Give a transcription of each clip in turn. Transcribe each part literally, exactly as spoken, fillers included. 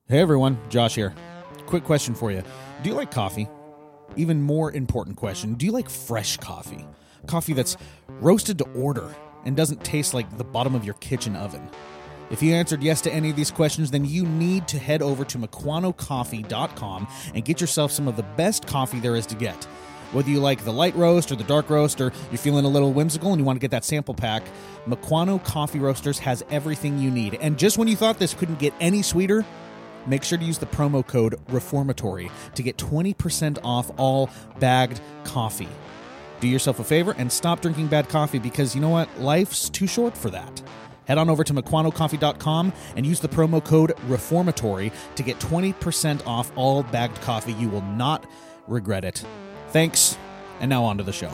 Hey everyone, Josh here. Quick question for you. Do you like coffee? Even more important question, do you like fresh coffee? Coffee that's roasted to order and doesn't taste like the bottom of your kitchen oven? If you answered yes to any of these questions, then you need to head over to Mequano Coffee dot com and get yourself some of the best coffee there is to get. Whether you like the light roast or the dark roast, or you're feeling a little whimsical and you want to get that sample pack, Mequano Coffee Roasters has everything you need. And just when you thought this couldn't get any sweeter, make sure to use the promo code Reformatory to get twenty percent off all bagged coffee. Do yourself a favor and stop drinking bad coffee, because you know what? Life's too short for that. Head on over to Mequano Coffee dot com and use the promo code Reformatory to get twenty percent off all bagged coffee. You will not regret it. Thanks, and now on to the show.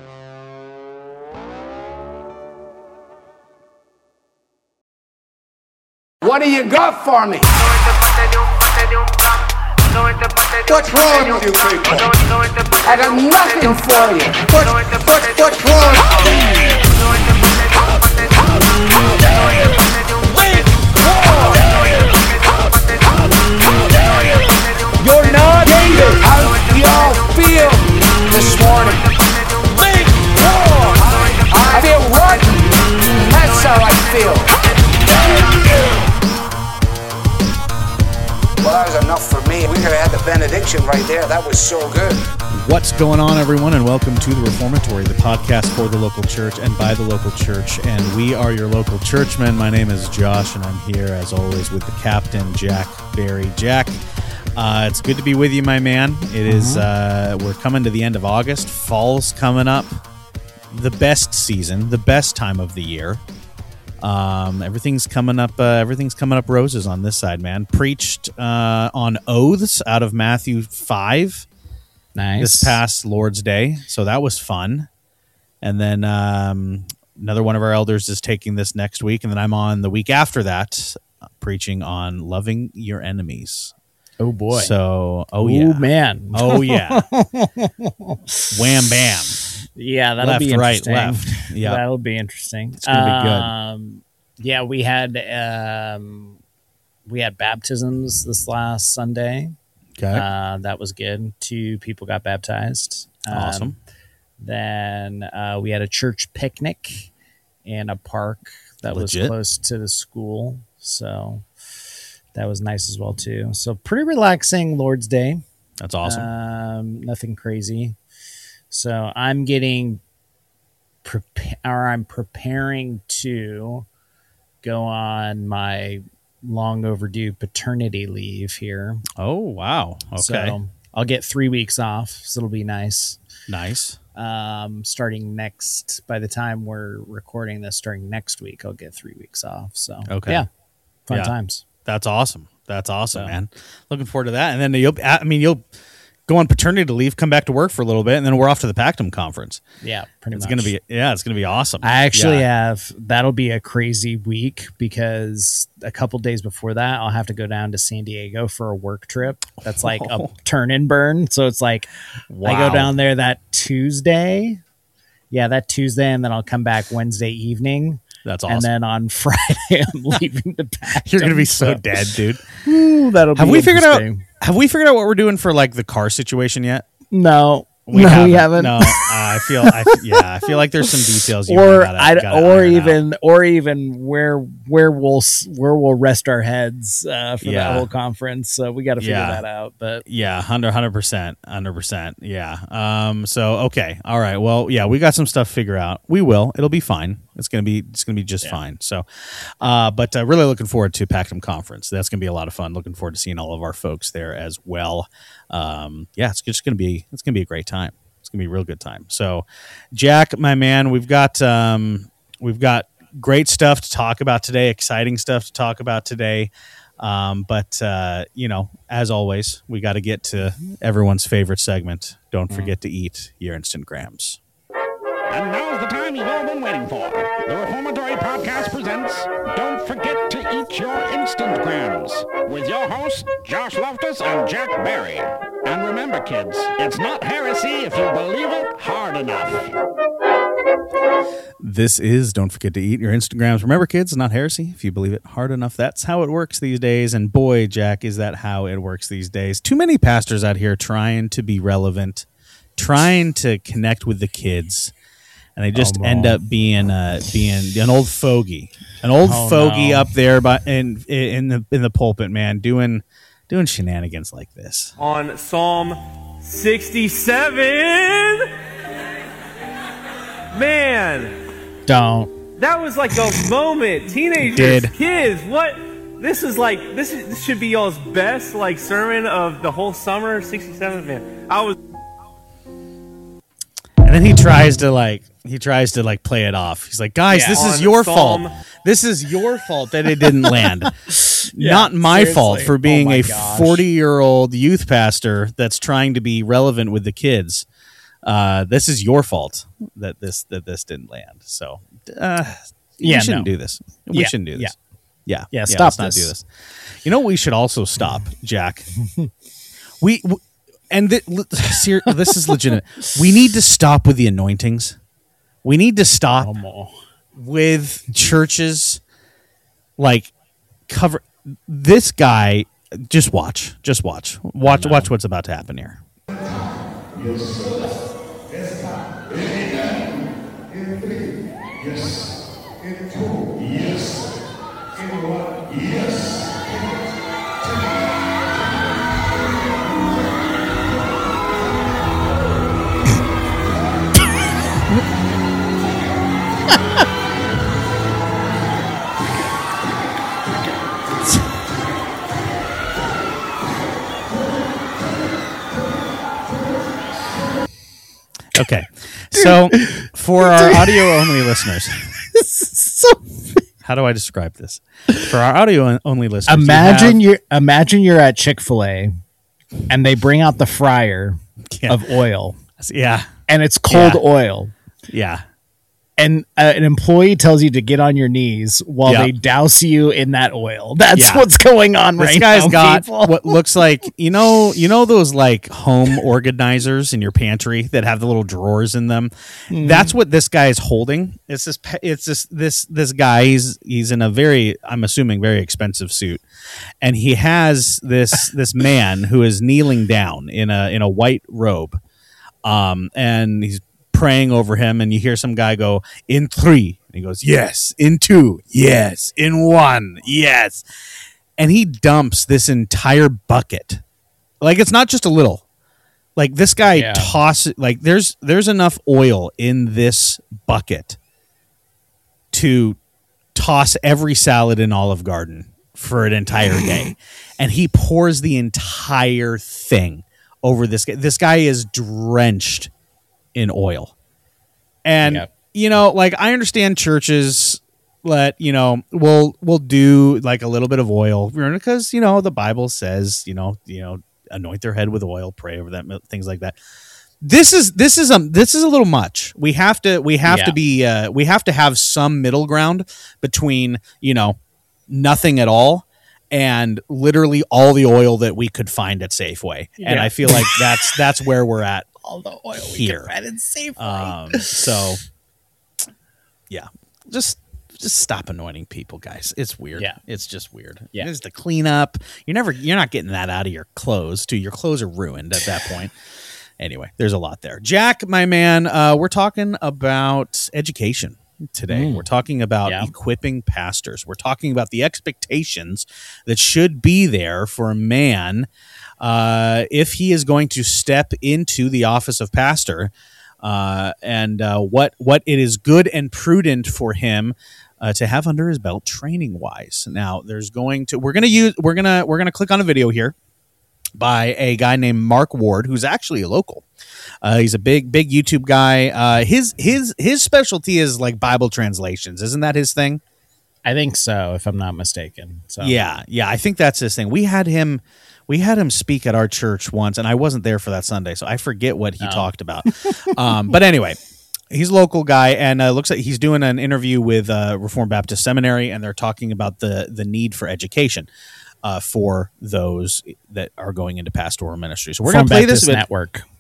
What do you got for me? What's wrong with you people? I got nothing for you. What, what, what's wrong? You're not David. How do y'all feel this morning? I feel rotten. That's how I feel. Well, that was enough for me. We could have had the benediction right there. That was so good. What's going on, everyone, and welcome to The Reformatory, the podcast for the local church and by the local church, and we are your local churchmen. My name is Josh, and I'm here, as always, with the captain, Jack Barry. Jack, uh, it's good to be with you, my man. It is, uh, we're coming to the end of August. Fall's coming up. The best season, the best time of the year. Um, everything's coming up. Uh, everything's coming up roses on this side, man. Preached uh, on oaths out of Matthew five. Nice. This past Lord's Day, so that was fun. And then um, another one of our elders is taking this next week, and then I'm on the week after that, uh, preaching on loving your enemies. Oh boy! So, oh Ooh, yeah, man, oh yeah, wham bam. Yeah, that'll left, be interesting. right, left. Yeah, that'll be interesting. It's gonna be good. Um, yeah, we had um, we had baptisms this last Sunday. Okay, uh, that was good. Two people got baptized. Um, awesome. Then uh, we had a church picnic in a park that Legit. was close to the school, so that was nice as well too. So pretty relaxing Lord's Day. That's awesome. Um, nothing crazy. So I'm getting, prepa- or I'm preparing to go on my long overdue paternity leave here. Oh wow! Okay, So I'll get three weeks off, so it'll be nice. Nice. Um, starting next, by the time we're recording this, starting next week, I'll get three weeks off. So Okay. yeah, fun Yeah. times. That's awesome. That's awesome, So. man. Looking forward to that. And then you'll, I mean, you'll go on paternity leave, come back to work for a little bit, and then we're off to the Pactum conference. Yeah, pretty It's much. gonna be, yeah, it's gonna be awesome. I actually Yeah. have, that'll be a crazy week because a couple days before that, I'll have to go down to San Diego for a work trip. That's like a turn and burn. So it's like, Wow. I go down there that Tuesday. Yeah, that Tuesday. And then I'll come back Wednesday evening. That's awesome. And then on Friday, I'm leaving the Pactum. You're gonna be so dead, dude. Ooh, that'll Have be we figured out? interesting. Have we figured out what we're doing for like the car situation yet? No. no, we haven't. No, uh, I feel, I, yeah, I feel like there's some details. You or gotta, I, gotta or iron even, or even where where we'll s- where we'll rest our heads uh, for Yeah. that whole conference. So we got to figure Yeah. that out. But Yeah, hundred hundred percent, hundred percent. Yeah. Um. So okay. All right. Well, yeah, we got some stuff to figure out. We will. It'll be fine. It's gonna be. It's gonna be just Yeah. fine. So, uh, but uh, really looking forward to Pactum Conference. That's gonna be a lot of fun. Looking forward to seeing all of our folks there as well. Um. Yeah, it's just gonna be. It's gonna be a great time. It's gonna be a real good time. So, Jack, my man, we've got um, we've got great stuff to talk about today. Exciting stuff to talk about today. Um, but, uh, you know, as always, we got to get to everyone's favorite segment. Don't forget to eat your Instant Grams. And now's the time you've all been waiting for. The Reformatory Podcast presents Don't Forget to Eat Your Instant Grams with your hosts, Josh Loftus and Jack Barry. And remember, kids, it's not heresy if you believe it hard enough. This is Don't Forget to Eat Your Instagrams. Remember, kids, not heresy. If you believe it hard enough, that's how it works these days. And boy, Jack, is that how it works these days. Too many pastors out here trying to be relevant, trying to connect with the kids, and they just Oh, end no. up being uh, being an old fogey, an old Oh, fogey no. up there by in in the in the pulpit, man, doing doing shenanigans like this. On Psalm sixty-seven. Man, Don't. that was like a moment. Teenagers, Did. kids, what? This is like, this, is, this should be y'all's best like sermon of the whole summer. sixty-seven, man. I was. And then he tries to like he tries to like play it off. He's like, guys, Yeah. this is On your Psalm- fault. This is your fault that it didn't land. Not my seriously. fault for being Oh my a gosh. forty-year-old youth pastor that's trying to be relevant with the kids. Uh, this is your fault that this that this didn't land. So uh, Yeah, we shouldn't no. do this. We Yeah, shouldn't do this. Yeah, Yeah, let's stop not this. do this. You know what we should also stop, Jack? we, w and th ser this is legitimate. We need to stop with the anointings. We need to stop Oh, mo- with churches like cover this guy. Just watch, just watch, watch, watch what's about to happen here. Okay, so for our audio only listeners, so how do I describe this? For our audio only listeners, you imagine have- you're imagine you're at Chick-fil-A and they bring out the fryer Yeah. of oil yeah, and it's cold Yeah. oil. yeah. And uh, an employee tells you to get on your knees while Yeah. they douse you in that oil. That's Yeah. what's going on This right guy's now, got people. what looks like you know you know those like home organizers in your pantry that have the little drawers in them. That's what this guy is holding. It's this. pe- It's this. This this guy. He's he's in a very I'm assuming very expensive suit, and he has this this man who is kneeling down in a in a white robe, um, and he's praying over him, and you hear some guy go, in three, and he goes, yes, in two, yes, in one, yes, and he dumps this entire bucket. Like, it's not just a little. Like, this guy Yeah. tosses, like, there's there's enough oil in this bucket to toss every salad in Olive Garden for an entire day, and he pours the entire thing over this guy. This guy is drenched in oil. And Yep. you know, like, I understand churches let, you know, we'll we'll do like a little bit of oil because, you know, the Bible says, you know, you know, anoint their head with oil, pray over them, things like that. This is this is um this is a little much. We have to we have Yeah. to be uh, we have to have some middle ground between, you know, nothing at all and literally all the oil that we could find at Safeway. And Yeah. I feel like that's that's where we're at All the oil here. safe. Um, so yeah, just just stop anointing people, guys. It's weird. Yeah. It's just weird. Yeah. It's the cleanup. You're never you're not getting that out of your clothes too. Your clothes are ruined at that point. Anyway, there's a lot there. Jack, my man, uh, we're talking about education today. Mm. We're talking about Yeah. equipping pastors. We're talking about the expectations that should be there for a man uh, if he is going to step into the office of pastor, uh, and uh, what what it is good and prudent for him uh, to have under his belt training wise. Now, there's going to we're gonna use we're gonna we're gonna click on a video here by a guy named Mark Ward, who's actually a local. Uh, he's a big, big YouTube guy. Uh, his his his specialty is like Bible translations. Isn't that his thing? I think so, if I'm not mistaken. So Yeah, yeah. I think that's his thing. We had him, we had him speak at our church once, and I wasn't there for that Sunday, so I forget what he Oh. talked about. um, but anyway, he's a local guy, and uh, looks like he's doing an interview with uh, Reformed Baptist Seminary, and they're talking about the the need for education uh, for those that are going into pastoral ministry. So we're going Reformed to play Baptist this. Vid- Network.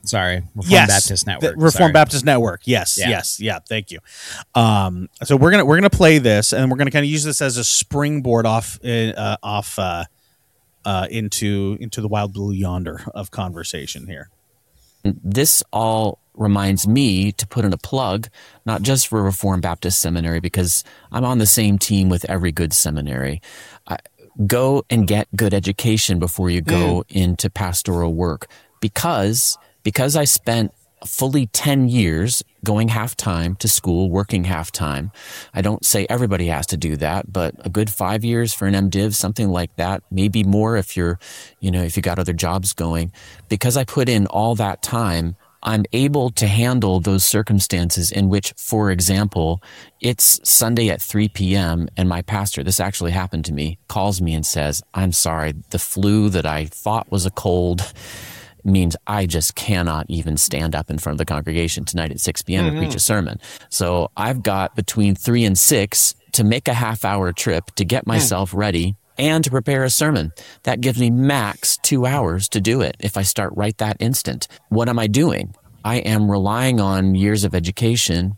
Sorry, Reformed yes, Baptist Network. The Reformed Sorry. Baptist Network. Yes, Yeah. yes, yeah. Thank you. Um, so we're gonna we're gonna play this, and we're gonna kind of use this as a springboard off uh, off uh, uh, into into the wild blue yonder of conversation here. This all reminds me to put in a plug, not just for Reformed Baptist Seminary, because I'm on the same team with every good seminary. I, go and get good education before you go mm. into pastoral work, because because I spent fully ten years going half-time to school, working half-time. I don't say everybody has to do that, but a good five years for an MDiv, something like that, maybe more if you're, you know, if you got other jobs going. Because I put in all that time, I'm able to handle those circumstances in which, for example, it's Sunday at three p.m. and my pastor, this actually happened to me, calls me and says, I'm sorry, the flu that I thought was a cold means I just cannot even stand up in front of the congregation tonight at six p.m. mm-hmm. and preach a sermon. So I've got between three and six to make a half hour trip to get myself mm. ready and to prepare a sermon. That gives me max two hours to do it if I start right that instant. What am I doing? I am relying on years of education.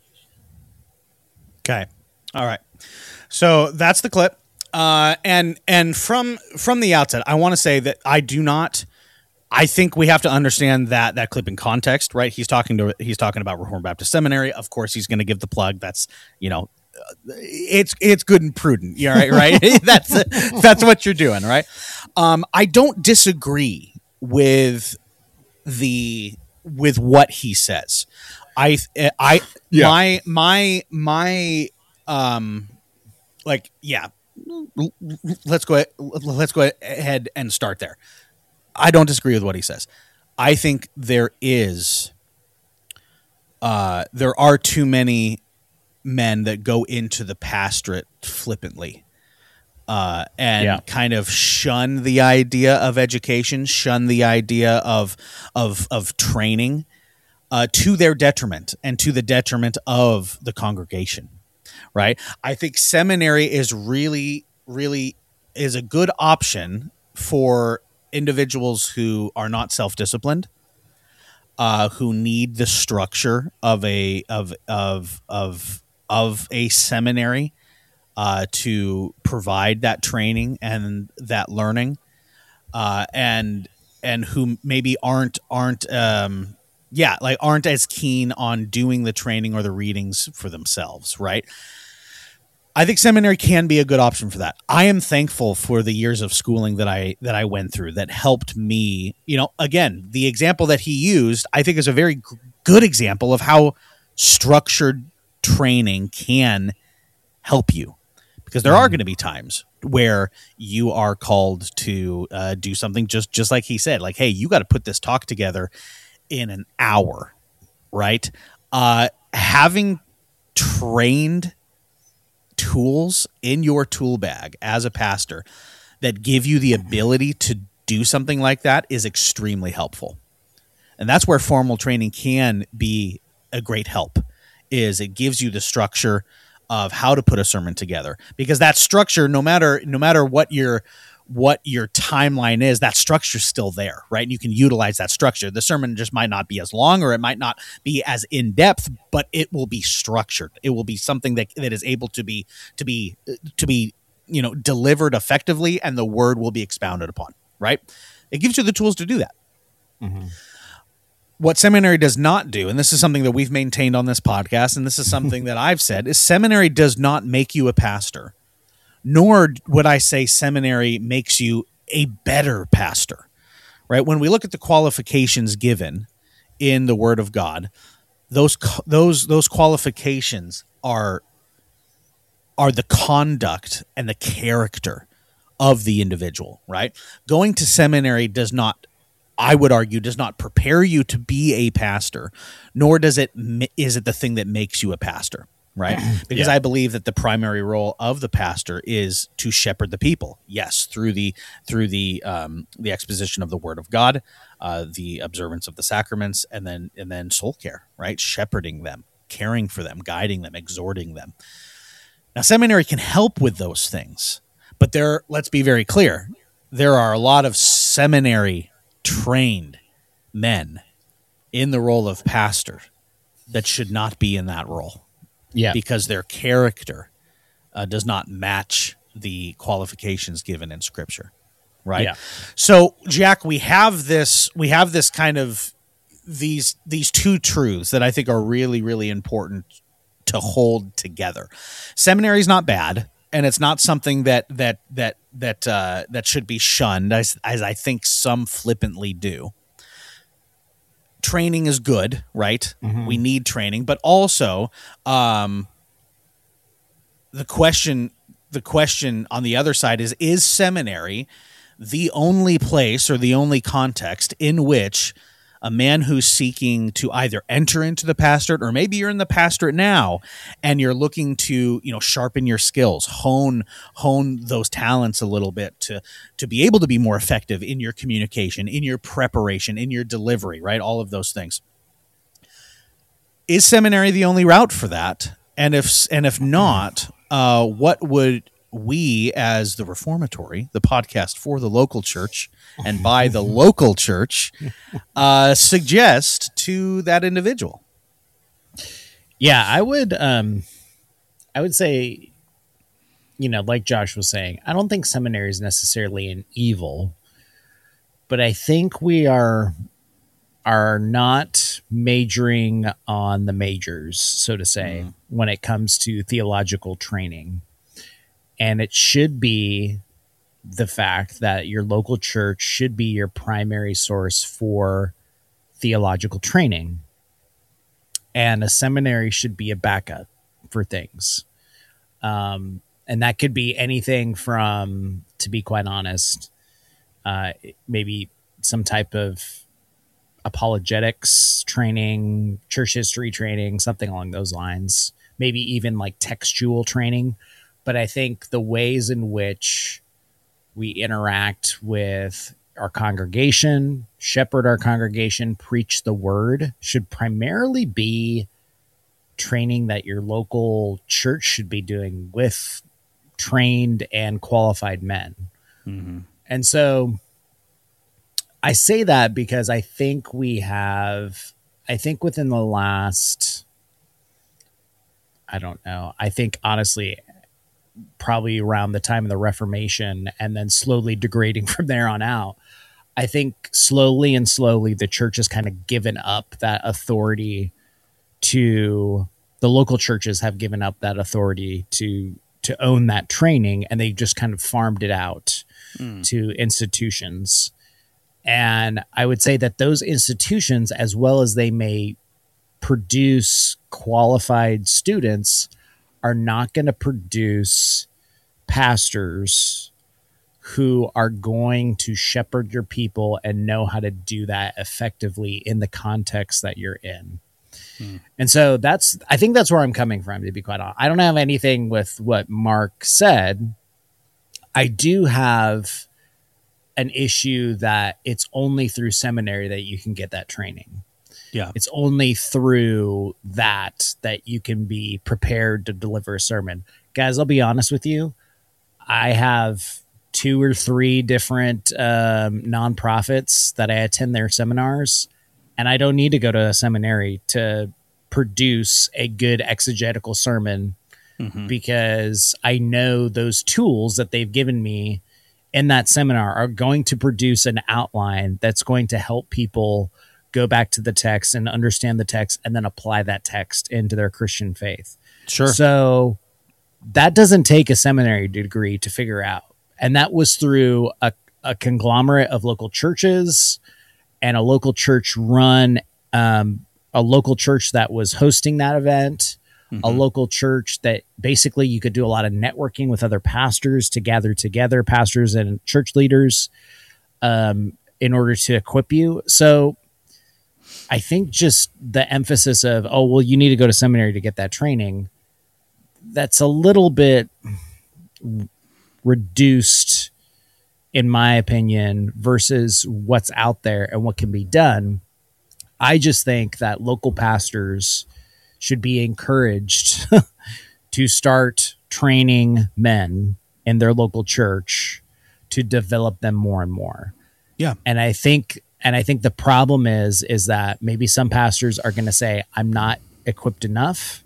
Okay. All right. So that's the clip. Uh, and and from from the outset, I want to say that I do not... I think we have to understand that that clip in context, right? He's talking to he's talking about Reformed Baptist Seminary. Of course, he's going to give the plug. That's, you know, it's it's good and prudent. Yeah, right, right. that's that's what you're doing, right? Um, I don't disagree with the with what he says. I I yeah. my my my um like yeah. Let's go let's go ahead and start there. I don't disagree with what he says. I think there is, uh, there are too many men that go into the pastorate flippantly, uh, and yeah. kind of shun the idea of education, shun the idea of of of training, uh, to their detriment and to the detriment of the congregation. Right? I think seminary is really, really is a good option for individuals who are not self-disciplined, uh, who need the structure of a of of of of a seminary uh, to provide that training and that learning, uh, and and who maybe aren't aren't um, yeah like aren't as keen on doing the training or the readings for themselves, right? I think seminary can be a good option for that. I am thankful for the years of schooling that I that I went through that helped me. You know, again, the example that he used, I think, is a very g- good example of how structured training can help you. Because there mm. are going to be times where you are called to uh, do something just just like he said, like, hey, you got to put this talk together in an hour, right? Uh, having trained tools in your tool bag as a pastor that give you the ability to do something like that is extremely helpful. And that's where formal training can be a great help, is it gives you the structure of how to put a sermon together, because that structure, no matter, no matter what your, what your timeline is, that structure's still there, right? And you can utilize that structure. The sermon just might not be as long, or it might not be as in depth, but it will be structured. It will be something that, that is able to be, to be, to be, you know, delivered effectively, and the word will be expounded upon, right? It gives you the tools to do that. Mm-hmm. What seminary does not do, and this is something that we've maintained on this podcast, and this is something that I've said, is seminary does not make you a pastor. Nor would I say seminary makes you a better pastor, right? When we look at the qualifications given in the Word of God, those those those qualifications are are the conduct and the character of the individual, right? Going to seminary does not, I would argue, does not prepare you to be a pastor, nor does it is it the thing that makes you a pastor. Right? Because yeah. I believe that the primary role of the pastor is to shepherd the people. Yes, through the through the um, the exposition of the Word of God, uh, the observance of the sacraments, and then and then soul care, right? Shepherding them, caring for them, guiding them, exhorting them. Now, seminary can help with those things, but there, let's be very clear, there are a lot of seminary trained men in the role of pastor that should not be in that role. Yeah. Because their character uh, does not match the qualifications given in Scripture. Right. Yeah. So, Jack, we have this, we have this kind of these, these two truths that I think are really, really important to hold together. Seminary is not bad, and it's not something that, that, that, that, uh, that should be shunned, as, as I think some flippantly do. Training is good, right? Mm-hmm. We need training, but also, um, the question, the question on the other side is, is seminary the only place or the only context in which a man who's seeking to either enter into the pastorate, or maybe you're in the pastorate now and you're looking to, you know, sharpen your skills, hone, hone those talents a little bit to, to be able to be more effective in your communication, in your preparation, in your delivery, right? All of those things. Is seminary the only route for that? And if, and if not, uh, what would we, as the Reformatory, the podcast for the local church and by the local church, uh, suggest to that individual? Yeah, I would, um, I would say, you know, like Josh was saying, I don't think seminary is necessarily an evil, but I think we are are not majoring on the majors, so to say, mm. when it comes to theological training. And it should be the fact that your local church should be your primary source for theological training. And a seminary should be a backup for things. Um, and that could be anything from, to be quite honest, uh, maybe some type of apologetics training, church history training, something along those lines. Maybe even like textual training. But I think the ways in which we interact with our congregation, shepherd our congregation, preach the word should primarily be training that your local church should be doing with trained and qualified men. Mm-hmm. And so I say that because I think we have, I think within the last, I don't know, I think honestly, probably around the time of the Reformation and then slowly degrading from there on out, I think slowly and slowly the church has kind of given up that authority to, the local churches have given up that authority to to own that training, and they just kind of farmed it out mm. to institutions. And I would say that those institutions, as well as they may produce qualified students, are not going to produce pastors who are going to shepherd your people and know how to do that effectively in the context that you're in. Hmm. And so that's, I think that's where I'm coming from, to be quite honest. I don't have anything with what Mark said. I do have an issue that it's only through seminary that you can get that training. Yeah. It's only through that that you can be prepared to deliver a sermon. Guys, I'll be honest with you. I have two or three different um, nonprofits that I attend their seminars, and I don't need to go to a seminary to produce a good exegetical sermon mm-hmm. because I know those tools that they've given me in that seminar are going to produce an outline that's going to help people go back to the text and understand the text and then apply that text into their Christian faith. Sure. So that doesn't take a seminary degree to figure out. And that was through a, a conglomerate of local churches and a local church run, um, a local church that was hosting that event, mm-hmm. a local church that basically you could do a lot of networking with other pastors to gather together, pastors and church leaders, um, in order to equip you. So I think just the emphasis of, oh, well, you need to go to seminary to get that training, that's a little bit reduced, in my opinion, versus what's out there and what can be done. I just think that local pastors should be encouraged to start training men in their local church to develop them more and more. Yeah. And I think and I think the problem is, is that maybe some pastors are going to say, I'm not equipped enough,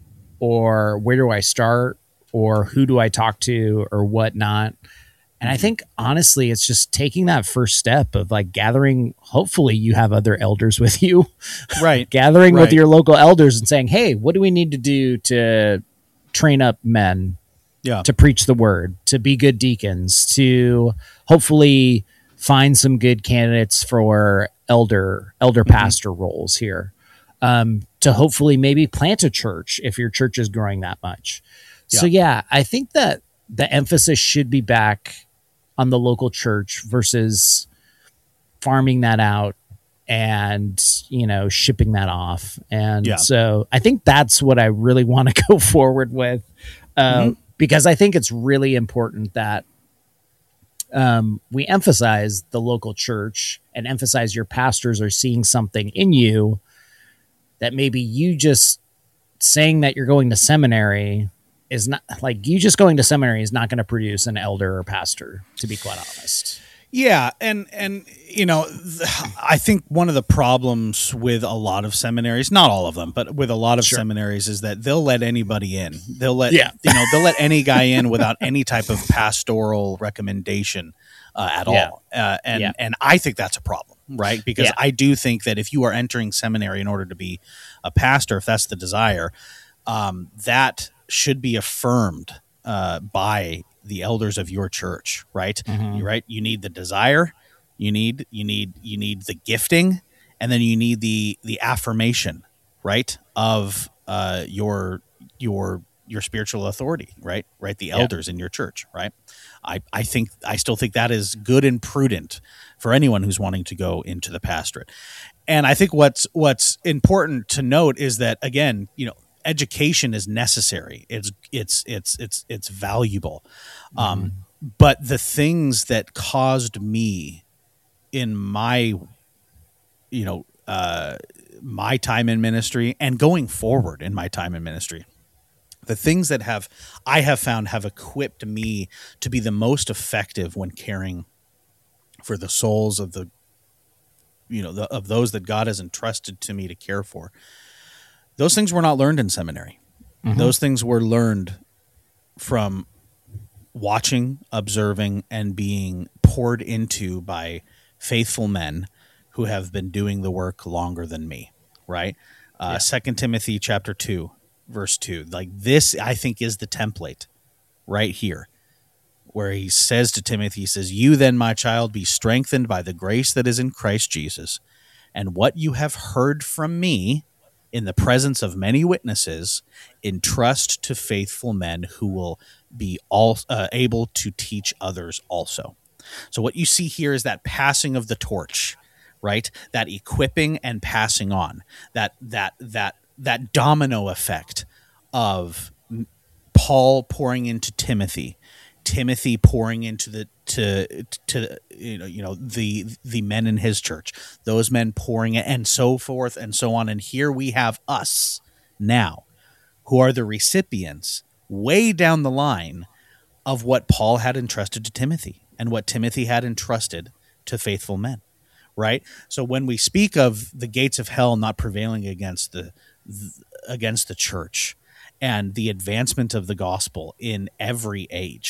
or where do I start, or who do I talk to, or whatnot. And I think honestly, it's just taking that first step of like gathering. Hopefully you have other elders with you, Right. gathering Right. with your local elders and saying, hey, what do we need to do to train up men Yeah. to preach the word, to be good deacons, to hopefully find some good candidates for elder, elder Mm-hmm. pastor roles here, um, to hopefully maybe plant a church if your church is growing that much. So yeah, I think that the emphasis should be back on the local church versus farming that out and, you know, shipping that off. And Yeah. so I think that's what I really want to go forward with, uh, Mm-hmm. because I think it's really important that um, we emphasize the local church and emphasize your pastors are seeing something in you that maybe you just saying that you're going to seminary is not, like, you just going to seminary is not going to produce an elder or pastor, to be quite honest. Yeah, and and you know, th- I think one of the problems with a lot of seminaries, not all of them, but with a lot of Sure. seminaries, is that they'll let anybody in. They'll let Yeah. you know they'll let any guy in without any type of pastoral recommendation uh, at Yeah. all. Uh, and Yeah. and I think that's a problem, right? Because Yeah. I do think that if you are entering seminary in order to be a pastor, if that's the desire, um, that should be affirmed uh, by the elders of your church, right? Mhm. Right. You need the desire, you need, you need, you need the gifting, and then you need the, the affirmation, right. Of uh, your, your, your spiritual authority, right. Right. The Yeah. elders in your church. Right. I, I think, I still think that is good and prudent for anyone who's wanting to go into the pastorate. And I think what's, what's important to note is that, again, you know, education is necessary. It's it's it's it's it's valuable. Um, but the things that caused me in my, you know, uh, my time in ministry and going forward in my time in ministry, the things that have I have found have equipped me to be the most effective when caring for the souls of the, you know, the, of those that God has entrusted to me to care for. Those things were not learned in seminary. Mm-hmm. Those things were learned from watching, observing, and being poured into by faithful men who have been doing the work longer than me, right? Uh, yeah. Second Timothy chapter two, verse two. Like this, I think, is the template right here, where he says to Timothy, he says, "You then, my child, be strengthened by the grace that is in Christ Jesus, and what you have heard from me in the presence of many witnesses, entrust to faithful men who will be all uh, able to teach others also." So what you see here is that passing of the torch, right? That equipping and passing on, that that that that domino effect of Paul pouring into Timothy, Timothy pouring into the to to you know you know the the men in his church, those men pouring it, and so forth and so on. And here we have us now, who are the recipients way down the line of what Paul had entrusted to Timothy and what Timothy had entrusted to faithful men, right? So when we speak of the gates of hell not prevailing against the against the church and the advancement of the gospel in every age,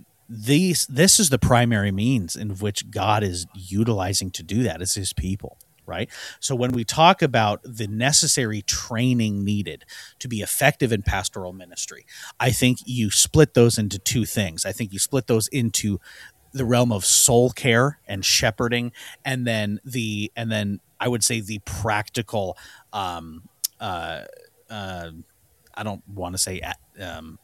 These, this is the primary means in which God is utilizing to do that as his people, right? So when we talk about the necessary training needed to be effective in pastoral ministry, I think you split those into two things. I think you split those into the realm of soul care and shepherding, and then the and then I would say the practical um, uh, uh, I don't want to say um,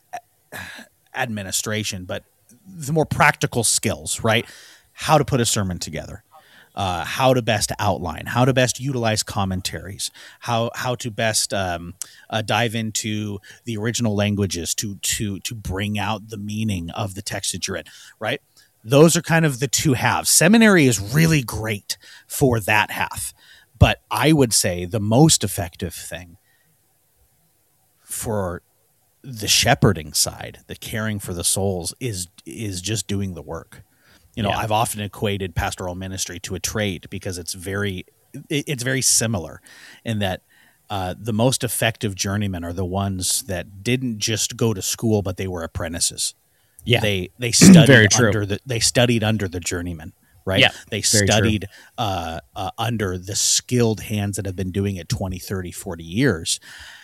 administration, but the more practical skills, right? How to put a sermon together, uh, how to best outline, how to best utilize commentaries, how how to best um, uh, dive into the original languages to to to bring out the meaning of the text that you're in, right? Those are kind of the two halves. Seminary is really great for that half, but I would say the most effective thing for the shepherding side, the caring for the souls, is is just doing the work. You know, Yeah. I've often equated pastoral ministry to a trade because it's very, it- it's very similar in that uh, the most effective journeymen are the ones that didn't just go to school, but they were apprentices. Yeah. They they studied Very true. under the they studied under the journeyman, right? Yeah, They very true. studied uh, uh, under the skilled hands that have been doing it twenty, thirty, forty years.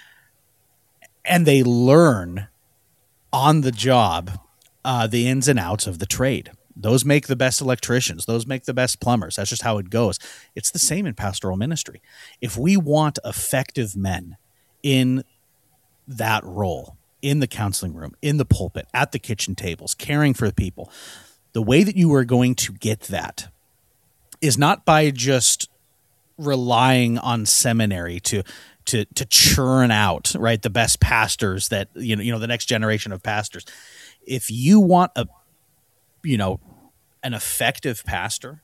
And they learn on the job uh, the ins and outs of the trade. Those make the best electricians. Those make the best plumbers. That's just how it goes. It's the same in pastoral ministry. If we want effective men in that role, in the counseling room, in the pulpit, at the kitchen tables, caring for the people, the way that you are going to get that is not by just relying on seminary to to to churn out, right, the best pastors that you know you know the next generation of pastors. If you want a you know an effective pastor,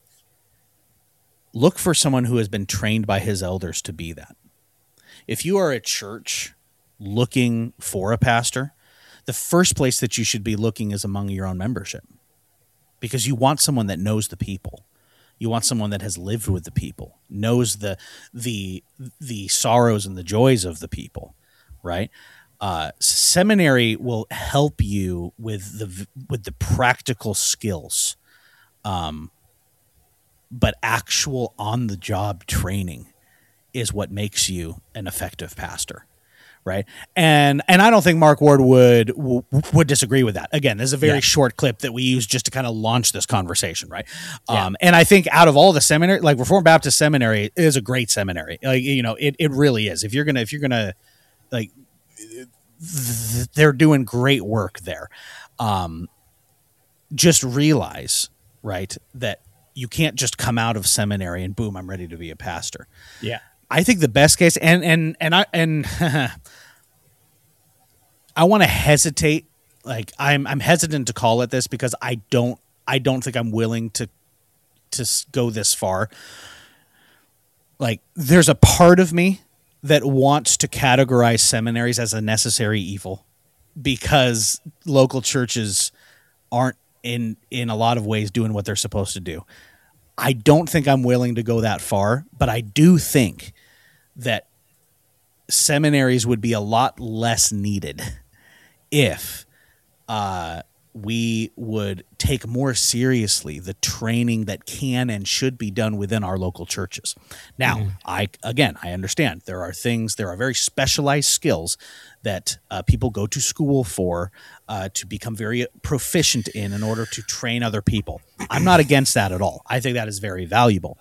look for someone who has been trained by his elders to be that. If you are a church looking for a pastor, the first place that you should be looking is among your own membership, because you want someone that knows the people. You want someone that has lived with the people, knows the the the sorrows and the joys of the people, right? Uh, seminary will help you with the with the practical skills, um, but actual on the job training is what makes you an effective pastor. Right. And and I don't think Mark Ward would w- would disagree with that. Again, this is a very Yeah. short clip that we use just to kind of launch this conversation. Right. Yeah. Um, and I think out of all the seminary, like Reformed Baptist Seminary is a great seminary. Like, you know, it, it really is. If you're going to if you're going to like th- they're doing great work there. Um, just realize, right, that you can't just come out of seminary and boom, I'm ready to be a pastor. Yeah. I think the best case, and and and I and I want to hesitate. Like I'm I'm hesitant to call it this because I don't I don't think I'm willing to to s- go this far. Like there's a part of me that wants to categorize seminaries as a necessary evil because local churches aren't in in a lot of ways doing what they're supposed to do. I don't think I'm willing to go that far, but I do think that seminaries would be a lot less needed if uh, we would take more seriously the training that can and should be done within our local churches. Now, mm. I again, I understand there are things, there are very specialized skills that uh, people go to school for uh, to become very proficient in in order to train other people. I'm not against that at all. I think that is very valuable.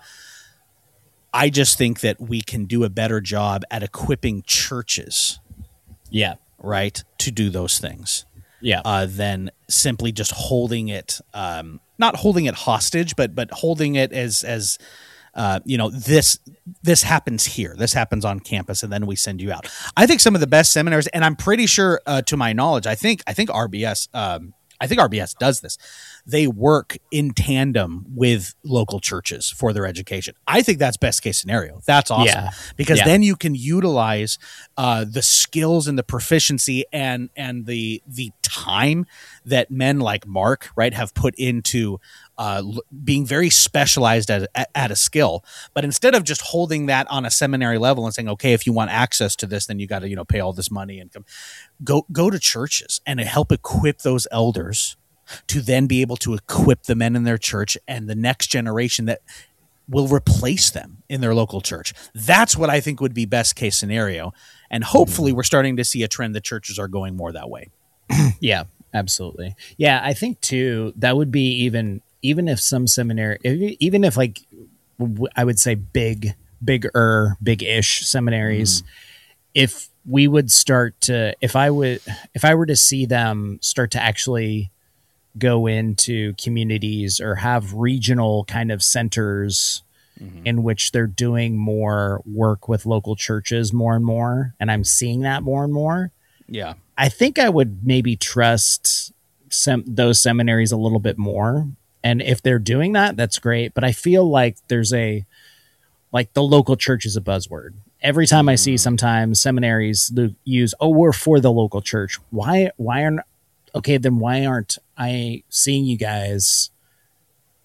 I just think that we can do a better job at equipping churches, Yeah. right, to do those things. Yeah. Uh, than simply just holding it, um, not holding it hostage, but but holding it as as uh, you know this this happens here, this happens on campus, and then we send you out. I think some of the best seminaries, and I'm pretty sure, uh, to my knowledge, I think I think R B S, um, I think R B S does this. They work in tandem with local churches for their education. I think that's best case scenario. That's awesome Yeah. because Yeah. then you can utilize uh, the skills and the proficiency and and the the time that men like Mark, right, have put into uh, l- being very specialized at, at at a skill. But instead of just holding that on a seminary level and saying, okay, if you want access to this, then you got to you know pay all this money and come go go to churches and help equip those elders to then be able to equip the men in their church and the next generation that will replace them in their local church. That's what I think would be best case scenario. And hopefully we're starting to see a trend that churches are going more that way. Yeah, absolutely. Yeah, I think too, that would be even, even if some seminary, if- even if like, w- I would say big, bigger, big-ish seminaries, mm. if we would start to, if I would, if I were to see them start to actually go into communities or have regional kind of centers mm-hmm. in which they're doing more work with local churches more and more, and I'm seeing that more and more. Yeah. I think I would maybe trust some those seminaries a little bit more. And if they're doing that, that's great. But I feel like there's a, like the local church is a buzzword. Every time I see sometimes seminaries use, oh, we're for the local church. Why, why aren't, okay, then why aren't I seeing you guys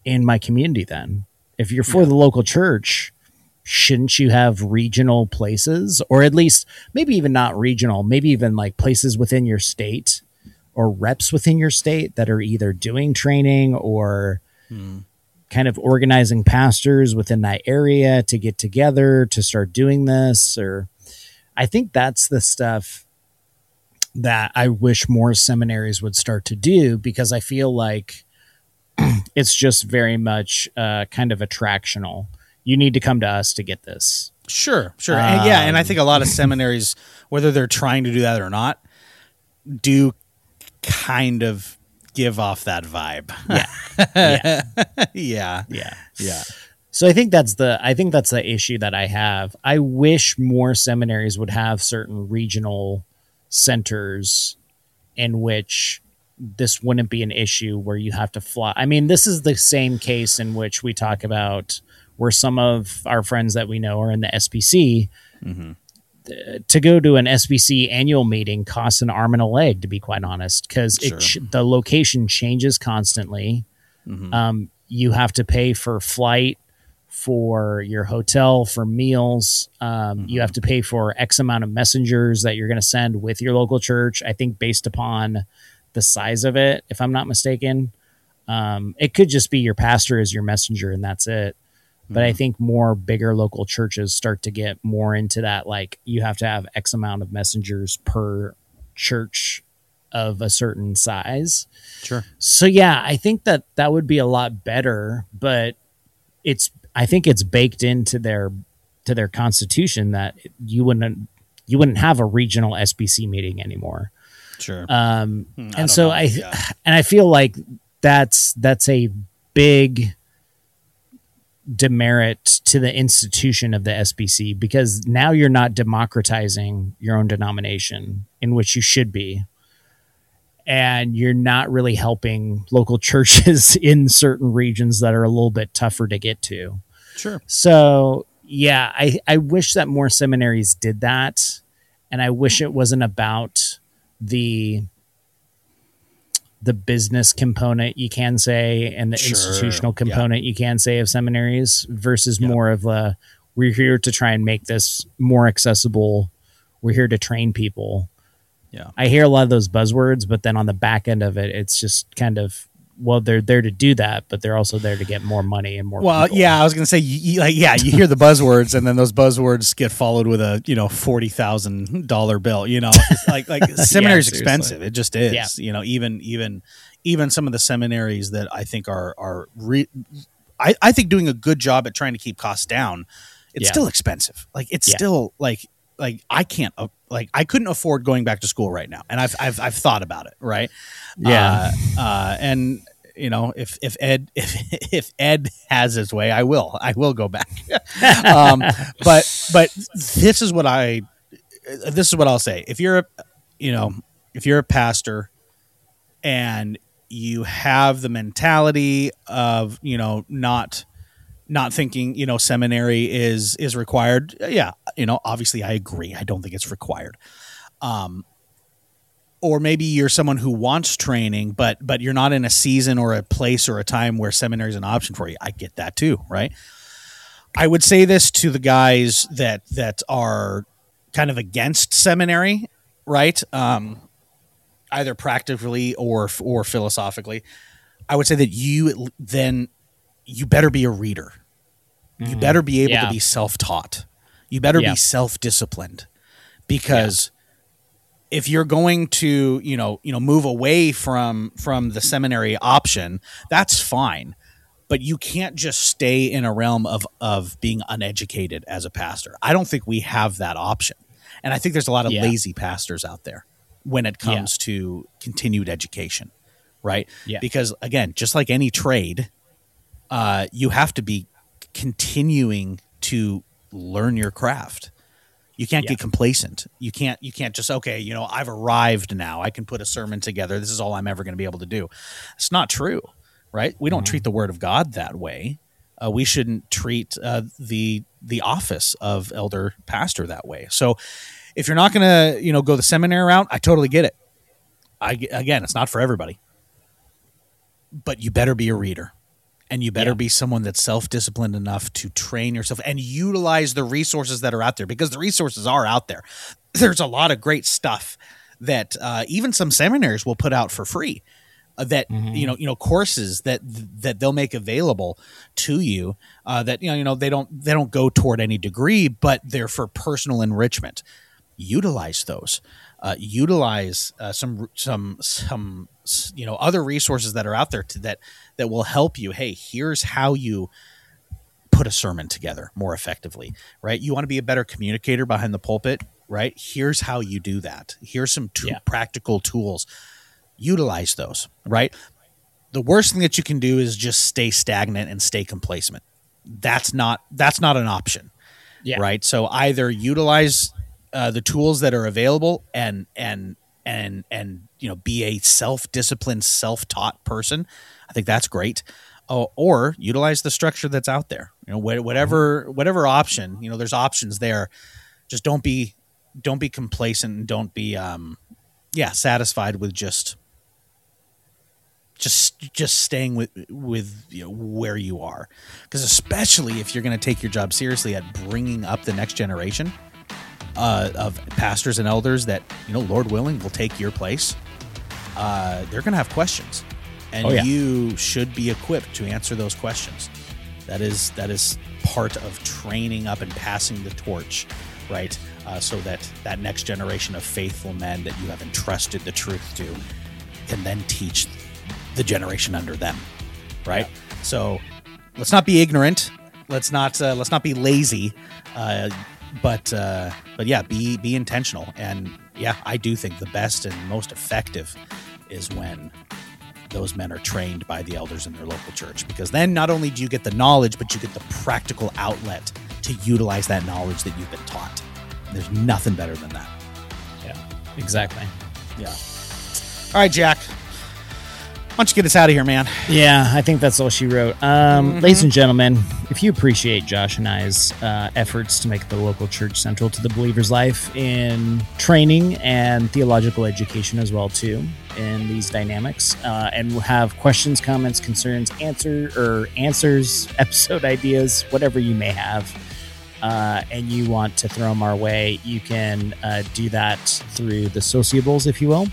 in my community then? If you're for the local church, shouldn't you have regional places, or at least maybe even not regional, maybe even like places within your state or reps within your state that are either doing training or hmm. kind of organizing pastors within that area to get together to start doing this? Or I think that's the stuff that I wish more seminaries would start to do, because I feel like it's just very much uh, kind of attractional. You need to come to us to get this. Sure, sure. Um, and yeah, and I think a lot of seminaries, whether they're trying to do that or not, do kind of give off that vibe. Yeah. yeah. yeah. Yeah. Yeah. So I think that's the I think that's the issue that I have. I wish more seminaries would have certain regional centers in which this wouldn't be an issue where you have to fly. I mean, this is the same case in which we talk about where some of our friends that we know are in the S B C. Mm-hmm. Th- to go to an S B C annual meeting costs an arm and a leg, to be quite honest, because Sure. it ch- the location changes constantly. Mm-hmm. Um, you have to pay for flight, for your hotel, for meals. Um, mm-hmm. You have to pay for X amount of messengers that you're going to send with your local church, I think based upon the size of it, if I'm not mistaken. Um, it could just be your pastor as your messenger and that's it. But mm-hmm. I think more bigger local churches start to get more into that. Like you have to have X amount of messengers per church of a certain size. Sure. So yeah, I think that that would be a lot better, but it's, I think it's baked into their, to their constitution that you wouldn't, you wouldn't have a regional S B C meeting anymore. Sure. Um, Hmm, and I so know. I, Yeah. and I feel like that's, that's a big demerit to the institution of the S B C, because now you're not democratizing your own denomination, in which you should be. And you're not really helping local churches in certain regions that are a little bit tougher to get to. Sure. So yeah, I, I wish that more seminaries did that. And I wish it wasn't about the the business component, you can say, and the Sure. institutional component, yeah. you can say, of seminaries versus yeah. more of a, we're here to try and make this more accessible. We're here to train people. Yeah. I hear a lot of those buzzwords, but then on the back end of it, it's just kind of, well, they're there to do that, but they're also there to get more money and more Well, people. yeah, I was going to say, you, you, like, yeah, you hear the buzzwords, and then those buzzwords get followed with a, you know, forty thousand dollar bill. You know, like like seminary is Yeah, expensive. It just is. Yeah. You know, even even even some of the seminaries that I think are are, re- I I think doing a good job at trying to keep costs down. It's Yeah. still expensive. Like it's Yeah. still like like I can't uh, like I couldn't afford going back to school right now, and I've I've I've thought about it. Right. Yeah. Uh, uh, and. You know, if, if Ed if if Ed has his way, I will I will go back. um, but but this is what I this is what I'll say. If you're a you know if you're a pastor and you have the mentality of you know not not thinking you know seminary is is required, yeah, you know obviously I agree. I don't think it's required. Um, Or maybe you're someone who wants training, but but you're not in a season or a place or a time where seminary is an option for you. I get that too, right? I would say this to the guys that that are kind of against seminary, right? Um, either practically or or philosophically. I would say that you then you better be a reader. You Mhm. better be able Yeah. to be self-taught. You better Yeah. be self-disciplined, because if you're going to, you know, you know, move away from from the seminary option, that's fine. But you can't just stay in a realm of of being uneducated as a pastor. I don't think we have that option. And I think there's a lot of Yeah. lazy pastors out there when it comes to continued education, right? Yeah. Because again, just like any trade, uh, you have to be continuing to learn your craft. You can't Yeah. get complacent. You can't. You can't just okay. You know, I've arrived now. I can put a sermon together. This is all I'm ever going to be able to do. It's not true, right? We don't Mm-hmm. treat the Word of God that way. Uh, we shouldn't treat uh, the the office of elder pastor that way. So, if you're not going to, you know, go the seminary route, I totally get it. I again, it's not for everybody, but you better be a reader, And you better Yeah. be someone that's self-disciplined enough to train yourself and utilize the resources that are out there, because the resources are out there. There's a lot of great stuff that uh, even some seminaries will put out for free. Uh, that Mm-hmm. you know, you know, courses that that they'll make available to you. Uh, that you know, you know, they don't they don't go toward any degree, but they're for personal enrichment. Utilize those. Uh, utilize uh, some some some you know other resources that are out there to, that that will help you. Hey, here's how you put a sermon together more effectively, right? You want to be a better communicator behind the pulpit, right? Here's how you do that. Here's some t- Yeah. practical tools. Utilize those, right? The worst thing that you can do is just stay stagnant and stay complacent. That's not that's not an option, Yeah. right? So either utilize uh, the tools that are available and and and and you know be a self-disciplined, self-taught person. I think that's great. Oh, or utilize the structure that's out there. You know, wh- whatever whatever option. You know, there's options there. Just don't be don't be complacent and don't be um yeah satisfied with just just just staying with with you know where you are, because especially if you're going to take your job seriously at bringing up the next generation uh, of pastors and elders that, you know, Lord willing, will take your place. Uh, they're going to have questions, and Oh, yeah. you should be equipped to answer those questions. That is that is part of training up and passing the torch, right? Uh, so that that next generation of faithful men that you have entrusted the truth to can then teach the generation under them, right? So let's not be ignorant. Let's not uh, let's not be lazy. Uh, but uh, but yeah, be be intentional. And yeah, I do think the best and most effective is when those men are trained by the elders in their local church, because then not only do you get the knowledge, but you get the practical outlet to utilize that knowledge that you've been taught. There's nothing better than that. Yeah, exactly. Yeah. All right, Jack. Why don't you get us out of here, man? Yeah, I think that's all she wrote. Um, Ladies and gentlemen, if you appreciate Josh and I's uh, efforts to make the local church central to the believer's life in training and theological education as well too in these dynamics, uh, and have questions, comments, concerns, answer or answers, episode ideas, whatever you may have, uh, and you want to throw them our way, you can uh, do that through the sociables, if you will.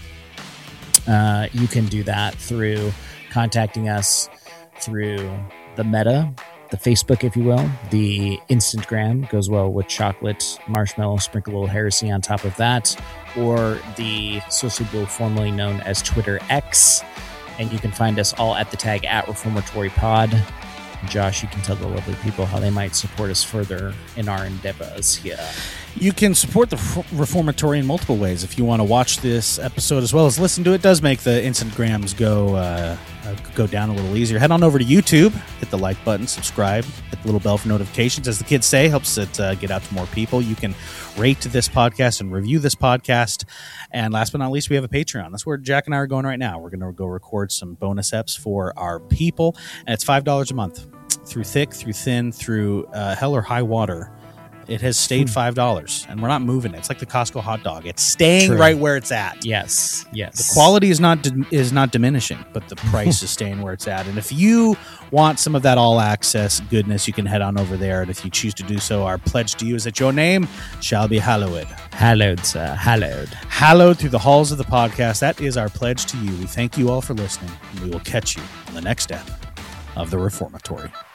Uh, you can do that through contacting us through the Meta, the Facebook, if you will. The Instagram goes well with chocolate, marshmallow, sprinkle a little heresy on top of that, or the sociable formerly known as Twitter X. And you can find us all at the tag at Reformatory Pod. Josh, you can tell the lovely people how they might support us further in our endeavors here. You can support the Reformatory in multiple ways. If you want to watch this episode as well as listen to it, it does make the Instagrams go uh, uh, go down a little easier. Head on over to YouTube, hit the like button, subscribe, hit the little bell for notifications. As the kids say, helps it uh, get out to more people. You can rate this podcast and review this podcast. And last but not least, we have a Patreon. That's where Jack and I are going right now. We're going to go record some bonus eps for our people. And it's five dollars a month. Through thick, through thin, through uh, hell or high water, it has stayed five dollars, and we're not moving it. It's like the Costco hot dog; it's staying True. right where it's at. Yes, yes. The quality is not di- is not diminishing, but the price is staying where it's at. And if you want some of that all access goodness, you can head on over there. And if you choose to do so, our pledge to you is that your name shall be hallowed, Hallowed, sir. Hallowed. hallowed through the halls of the podcast. That is our pledge to you. We thank you all for listening, and we will catch you on the next step of the Reformatory.